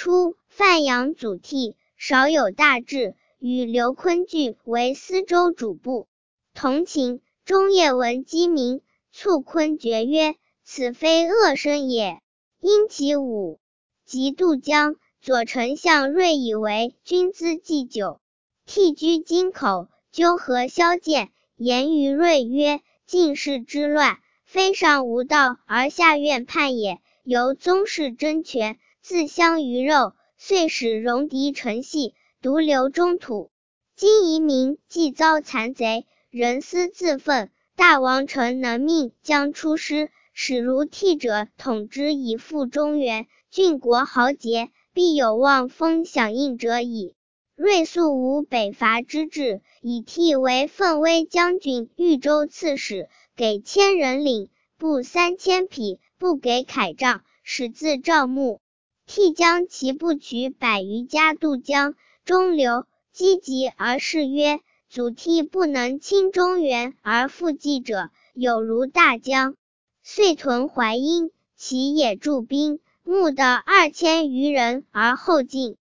初，范阳祖逖少有大志，与刘琨据为司州主簿。同秦，中夜闻鸡鸣，促琨绝曰：此非恶声也。因其武，及渡江，左丞相睿以为军资祭酒。逖居京口，纠合萧剑，言于睿曰：晋室之乱，非上无道而下怨叛也。由宗室争权，自相鱼肉，遂使戎狄成系，独留中土。今夷民既遭残贼，人私自奋，大王臣能命将出师，使如逖者统之以复中原，郡国豪杰，必有望风响应者矣。睿素无北伐之志，以逖为奋威将军、豫州刺史，给1000人领，步3000匹，不给铠杖，使自赵牧。逖将其部取100余家渡江，中流，击疾而誓曰：祖逖不能侵中原而复计者，有如大江。遂屯淮阴，其也驻兵，募得2000余人而后进。